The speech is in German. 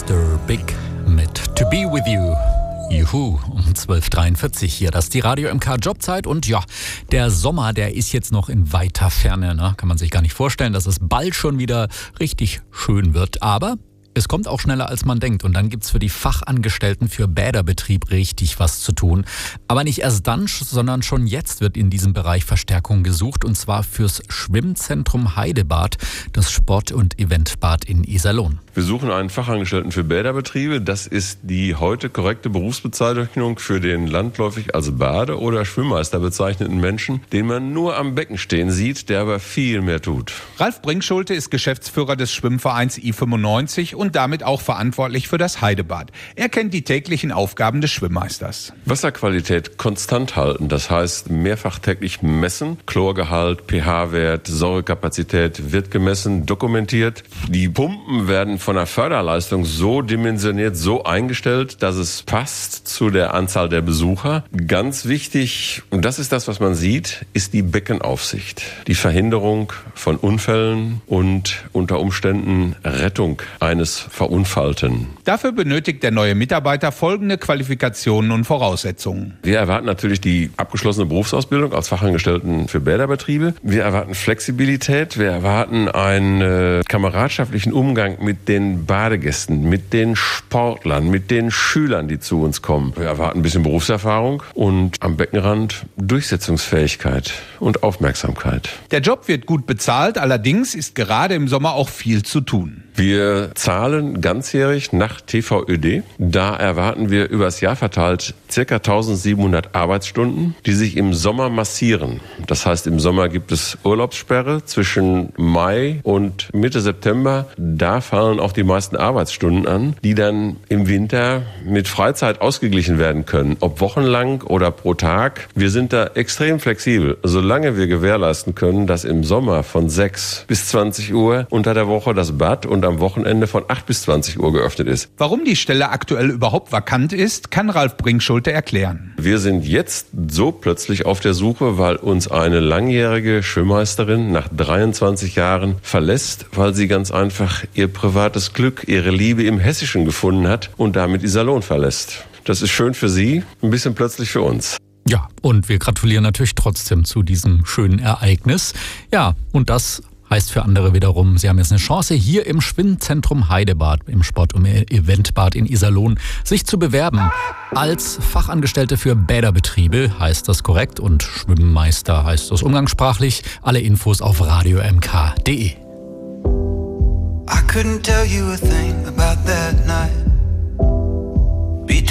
Mr. Big mit To Be With You. Juhu, um 12.43 Uhr hier. Das ist die Radio MK Jobzeit und ja, der Sommer, der ist jetzt noch in weiter Ferne. Ne? Kann man sich gar nicht vorstellen, dass es bald schon wieder richtig schön wird. Aber es kommt auch schneller, als man denkt. Und dann gibt's für die Fachangestellten für Bäderbetrieb richtig was zu tun. Aber nicht erst dann, sondern schon jetzt wird in diesem Bereich Verstärkung gesucht. Und zwar fürs Schwimmzentrum Heidebad, das Sport- und Eventbad in Iserlohn. Wir suchen einen Fachangestellten für Bäderbetriebe. Das ist die heute korrekte Berufsbezeichnung für den landläufig als Bade- oder Schwimmmeister bezeichneten Menschen, den man nur am Becken stehen sieht, der aber viel mehr tut. Ralf Brinkschulte ist Geschäftsführer des Schwimmvereins I95 und damit auch verantwortlich für das Heidebad. Er kennt die täglichen Aufgaben des Schwimmmeisters. Wasserqualität konstant halten, das heißt mehrfach täglich messen. Chlorgehalt, pH-Wert, Säurekapazität wird gemessen, dokumentiert. Die Pumpen werden von der Förderleistung so dimensioniert, so eingestellt, dass es passt zu der Anzahl der Besucher. Ganz wichtig, und das ist das, was man sieht, ist die Beckenaufsicht. Die Verhinderung von Unfällen und unter Umständen Rettung eines Verunfallten. Dafür benötigt der neue Mitarbeiter folgende Qualifikationen und Voraussetzungen. Wir erwarten natürlich die abgeschlossene Berufsausbildung als Fachangestellten für Bäderbetriebe. Wir erwarten Flexibilität. Wir erwarten einen kameradschaftlichen Umgang mit den Badegästen, mit den Sportlern, mit den Schülern, die zu uns kommen. Wir erwarten ein bisschen Berufserfahrung und am Beckenrand Durchsetzungsfähigkeit und Aufmerksamkeit. Der Job wird gut bezahlt, allerdings ist gerade im Sommer auch viel zu tun. Wir zahlen ganzjährig nach TVÖD. Da erwarten wir übers Jahr verteilt ca. 1700 Arbeitsstunden, die sich im Sommer massieren. Das heißt, im Sommer gibt es Urlaubssperre zwischen Mai und Mitte September. Da fallen auch die meisten Arbeitsstunden an, die dann im Winter mit Freizeit ausgeglichen werden können. Ob wochenlang oder pro Tag. Wir sind da extrem flexibel. Solange wir gewährleisten können, dass im Sommer von 6 bis 20 Uhr unter der Woche das Bad und am Wochenende von 8 bis 20 Uhr geöffnet ist. Warum die Stelle aktuell überhaupt vakant ist, kann Ralf Brinkschulte erklären. Wir sind jetzt so plötzlich auf der Suche, weil uns eine langjährige Schwimmmeisterin nach 23 Jahren verlässt, weil sie ganz einfach ihr privates Glück, ihre Liebe im Hessischen gefunden hat und damit Iserlohn verlässt. Das ist schön für sie, ein bisschen plötzlich für uns. Ja, und wir gratulieren natürlich trotzdem zu diesem schönen Ereignis. Ja, und das heißt für andere wiederum, sie haben jetzt eine Chance, hier im Schwimmzentrum Heidebad, im Sport- und Eventbad in Iserlohn, sich zu bewerben. Als Fachangestellte für Bäderbetriebe heißt das korrekt und Schwimmmeister heißt das umgangssprachlich. Alle Infos auf radiomk.de. I couldn't tell you a thing